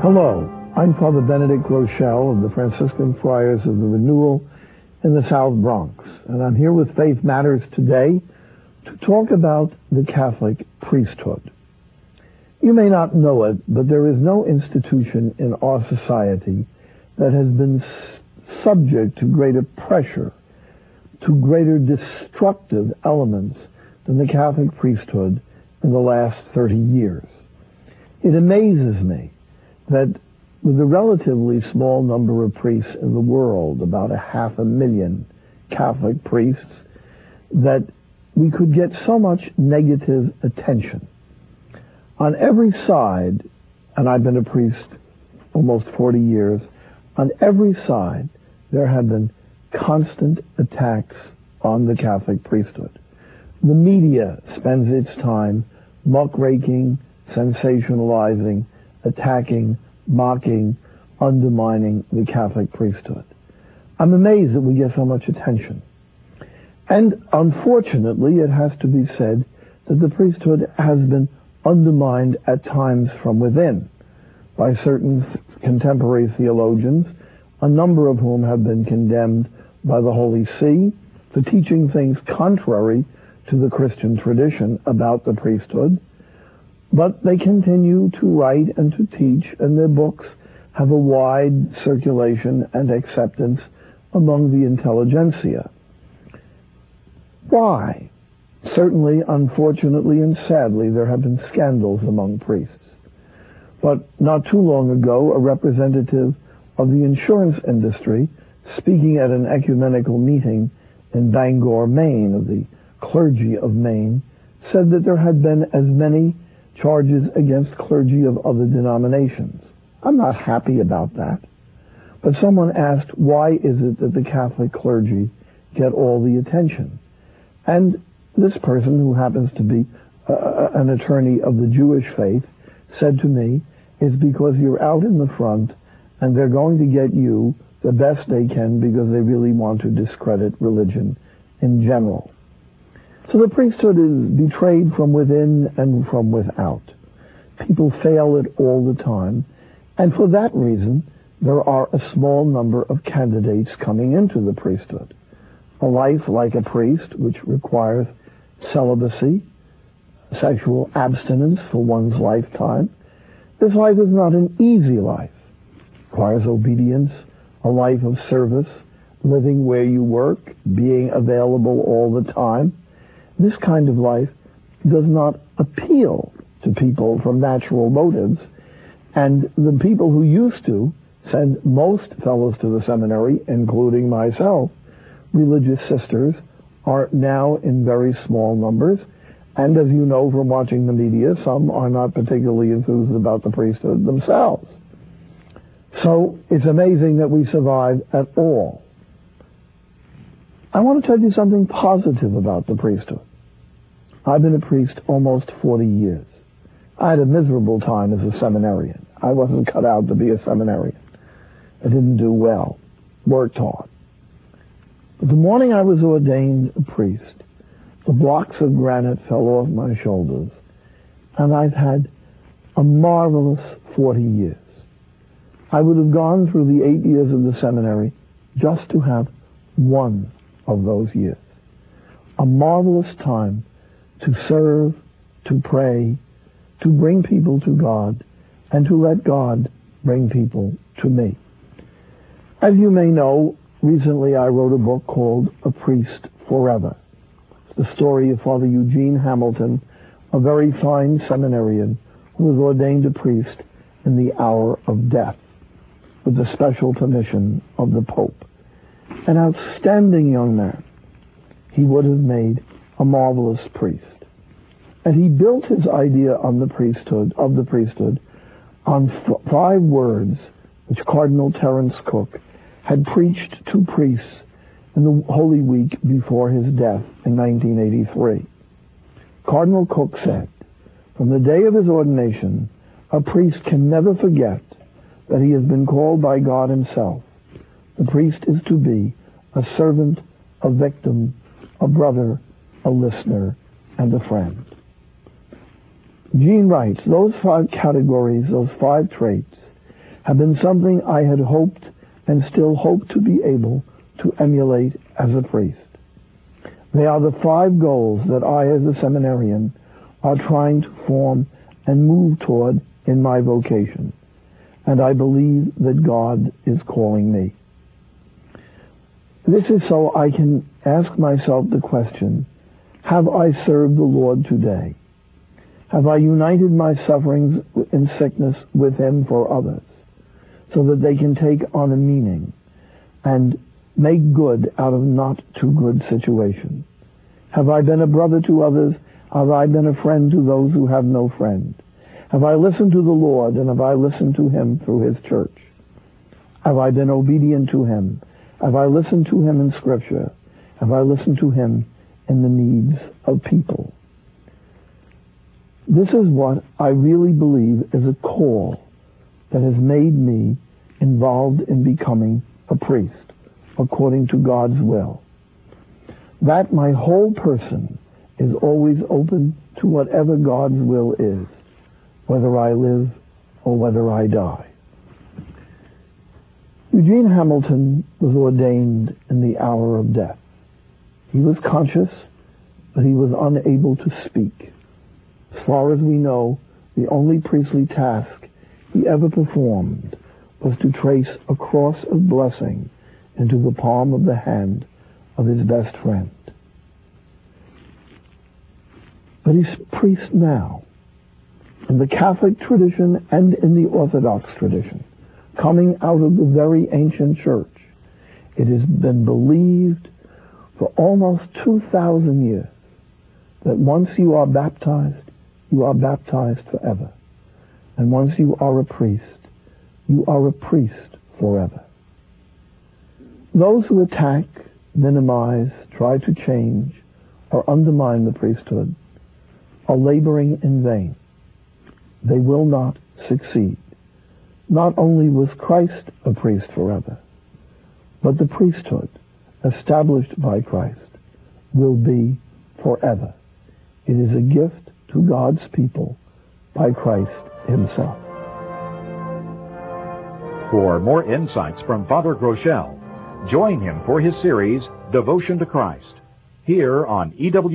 Hello, I'm Father Benedict Rochelle of the Franciscan Friars of the Renewal in the South Bronx, and I'm here with Faith Matters today to talk about the Catholic priesthood. You may not know it, but there is no institution in our society that has been subject to greater pressure, to greater destructive elements than the Catholic priesthood in the last 30 years. It amazes me that with a relatively small number of priests in the world, about 500,000 Catholic priests, that we could get so much negative attention. On every side, and I've been a priest almost 40 years, on every side there have been constant attacks on the Catholic priesthood. The media spends its time muckraking, sensationalizing, attacking, mocking, undermining the Catholic priesthood. I'm amazed that we get so much attention. And unfortunately, it has to be said that the priesthood has been undermined at times from within by certain contemporary theologians, a number of whom have been condemned by the Holy See for teaching things contrary to the Christian tradition about the priesthood. But they continue to write and to teach, and their books have a wide circulation and acceptance among the intelligentsia. Why? Certainly, unfortunately, and sadly, there have been scandals among priests. But not too long ago, a representative of the insurance industry, speaking at an ecumenical meeting in Bangor, Maine, of the clergy of Maine, said that there had been as many charges against clergy of other denominations. I'm not happy about that. But someone asked, why is it that the Catholic clergy get all the attention? And this person, who happens to be an attorney of the Jewish faith, said to me, it's because you're out in the front and they're going to get you the best they can because they really want to discredit religion in general. So the priesthood is betrayed from within and from without. People fail it all the time, and for that reason, there are a small number of candidates coming into the priesthood. A life like a priest, which requires celibacy, sexual abstinence for one's lifetime. This life is not an easy life. It requires obedience, a life of service, living where you work, being available all the time. This kind of life does not appeal to people from natural motives, and the people who used to send most fellows to the seminary, including myself, religious sisters, are now in very small numbers, and as you know from watching the media, some are not particularly enthused about the priesthood themselves. So it's amazing that we survive at all. I want to tell you something positive about the priesthood. I've been a priest almost 40 years. I had a miserable time as a seminarian. I wasn't cut out to be a seminarian. I didn't do well, worked hard. But the morning I was ordained a priest, the blocks of granite fell off my shoulders, and I've had a marvelous 40 years. I would have gone through the 8 years of the seminary just to have one of those years. A marvelous time to serve, to pray, to bring people to God, and to let God bring people to me. As you may know, recently I wrote a book called A Priest Forever. It's the story of Father Eugene Hamilton, a very fine seminarian who was ordained a priest in the hour of death with the special permission of the Pope. An outstanding young man. He would have made a marvelous priest. And he built his idea on the priesthood, on 5 words which Cardinal Terence Cook had preached to priests in the Holy Week before his death in 1983. Cardinal Cook said, from the day of his ordination, a priest can never forget that he has been called by God himself. The priest is to be a servant, a victim, a brother, a listener, and a friend. Jean writes, those 5 categories, those 5 traits, have been something I had hoped and still hope to be able to emulate as a priest. They are the 5 goals that I, as a seminarian, are trying to form and move toward in my vocation, and I believe that God is calling me. This is so I can ask myself the question, have I served the Lord today? Have I united my sufferings and sickness with Him for others, so that they can take on a meaning and make good out of not too good situations? Have I been a brother to others? Have I been a friend to those who have no friend? Have I listened to the Lord, and have I listened to Him through His church? Have I been obedient to Him? Have I listened to Him in Scripture? Have I listened to Him in the needs of people? This is what I really believe is a call that has made me involved in becoming a priest, according to God's will. That my whole person is always open to whatever God's will is, whether I live or whether I die. Eugene Hamilton was ordained in the hour of death. He was conscious, but he was unable to speak. As far as we know, the only priestly task he ever performed was to trace a cross of blessing into the palm of the hand of his best friend. But he's a priest now, in the Catholic tradition and in the Orthodox tradition, coming out of the very ancient church. It has been believed for almost 2,000 years that once you are baptized forever. And once you are a priest forever. Those who attack, minimize, try to change, or undermine the priesthood are laboring in vain. They will not succeed. Not only was Christ a priest forever, but the priesthood established by Christ will be forever. It is a gift to God's people by Christ Himself. For more insights from Father Groeschel, join him for his series, Devotion to Christ, here on EW.